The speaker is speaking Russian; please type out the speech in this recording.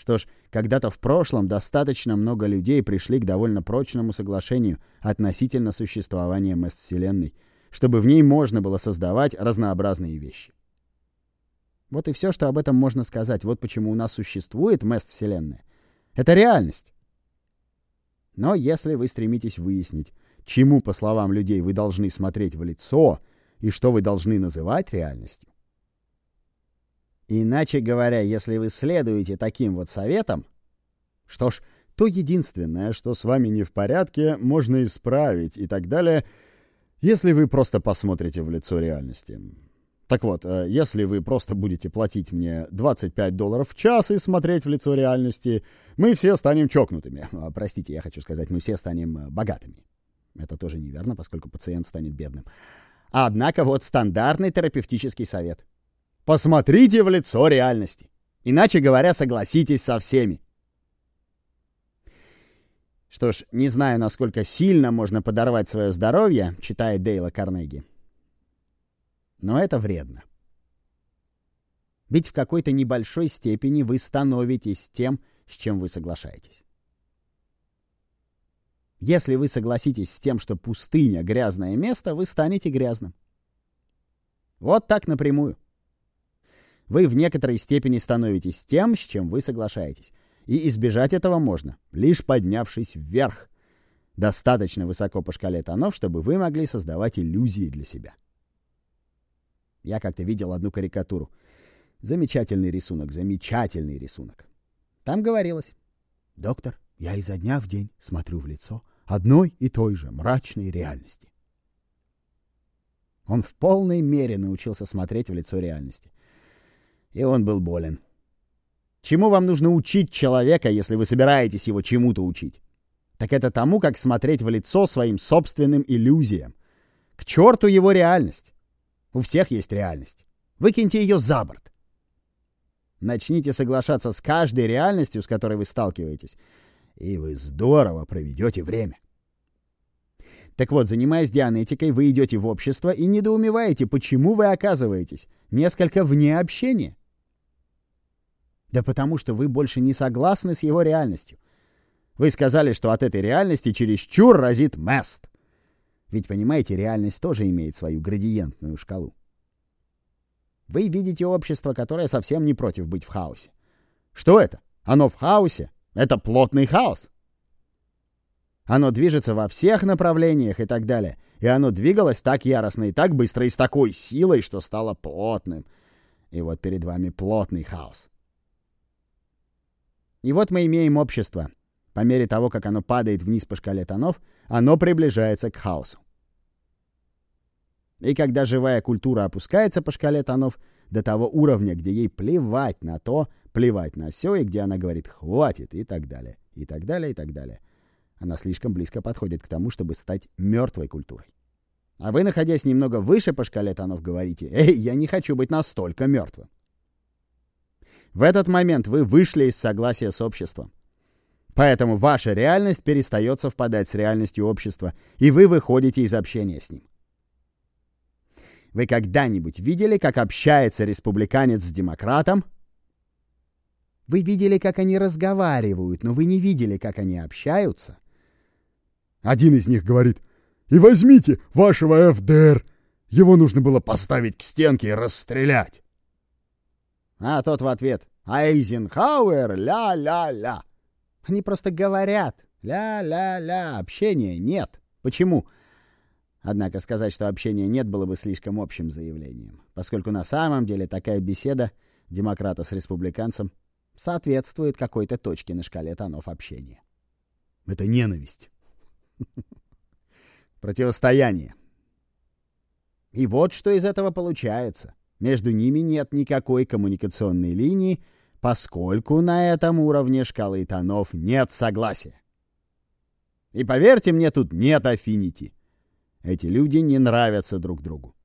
Что ж, когда-то в прошлом достаточно много людей пришли к довольно прочному соглашению относительно существования мест-вселенной, чтобы в ней можно было создавать разнообразные вещи. Вот и все, что об этом можно сказать. Вот почему у нас существует мест-вселенная. Это реальность. Но если вы стремитесь выяснить, чему, по словам людей, вы должны смотреть в лицо и что вы должны называть реальностью, иначе говоря, если вы следуете таким вот советам, что ж, то единственное, что с вами не в порядке, можно исправить и так далее, если вы просто посмотрите в лицо реальности. Так вот, если вы просто будете платить мне $25 в час и смотреть в лицо реальности, мы все станем чокнутыми. Простите, я хочу сказать, мы все станем богатыми. Это тоже неверно, поскольку пациент станет бедным. Однако вот стандартный терапевтический совет. Посмотрите в лицо реальности. Иначе говоря, согласитесь со всеми. Что ж, не знаю, насколько сильно можно подорвать свое здоровье, читая Дейла Карнеги. Но это вредно. Ведь в какой-то небольшой степени вы становитесь тем, с чем вы соглашаетесь. Если вы согласитесь с тем, что пустыня — грязное место, вы станете грязным. Вот так напрямую. Вы в некоторой степени становитесь тем, с чем вы соглашаетесь. И избежать этого можно, лишь поднявшись вверх. Достаточно высоко по шкале тонов, чтобы вы могли создавать иллюзии для себя. Я как-то видел одну карикатуру. Замечательный рисунок, замечательный рисунок. Там говорилось: «Доктор, я изо дня в день смотрю в лицо одной и той же мрачной реальности». Он в полной мере научился смотреть в лицо реальности. И он был болен. Чему вам нужно учить человека, если вы собираетесь его чему-то учить? Так это тому, как смотреть в лицо своим собственным иллюзиям. К черту его реальность. У всех есть реальность. Выкиньте ее за борт. Начните соглашаться с каждой реальностью, с которой вы сталкиваетесь, и вы здорово проведете время. Так вот, занимаясь дианетикой, вы идете в общество и недоумеваете, почему вы оказываетесь несколько вне общения. Да потому что вы больше не согласны с его реальностью. Вы сказали, что от этой реальности чересчур разит мест. Ведь, понимаете, реальность тоже имеет свою градиентную шкалу. Вы видите общество, которое совсем не против быть в хаосе. Что это? Оно в хаосе. Это плотный хаос. Оно движется во всех направлениях и так далее. И оно двигалось так яростно и так быстро и с такой силой, что стало плотным. И вот перед вами плотный хаос. И вот мы имеем общество. По мере того, как оно падает вниз по шкале тонов, оно приближается к хаосу. И когда живая культура опускается по шкале тонов до того уровня, где ей плевать на то, плевать на сё, и где она говорит «хватит» и так далее, и так далее, и так далее, она слишком близко подходит к тому, чтобы стать мертвой культурой. А вы, находясь немного выше по шкале тонов, говорите «эй, я не хочу быть настолько мертвым». В этот момент вы вышли из согласия с обществом. Поэтому ваша реальность перестает совпадать с реальностью общества, и вы выходите из общения с ним. Вы когда-нибудь видели, как общается республиканец с демократом? Вы видели, как они разговаривают, но вы не видели, как они общаются. Один из них говорит: «И возьмите вашего ФДР. Его нужно было поставить к стенке и расстрелять». А тот в ответ: «Айзенхауэр, ля-ля-ля». Они просто говорят ля-ля-ля, общения нет. Почему? Однако сказать, что общения нет, было бы слишком общим заявлением, поскольку на самом деле такая беседа демократа с республиканцем соответствует какой-то точке на шкале тонов общения. Это ненависть. Противостояние. И вот что из этого получается. Между ними нет никакой коммуникационной линии, поскольку на этом уровне шкалы тонов нет согласия. И поверьте мне, тут нет аффинити. Эти люди не нравятся друг другу.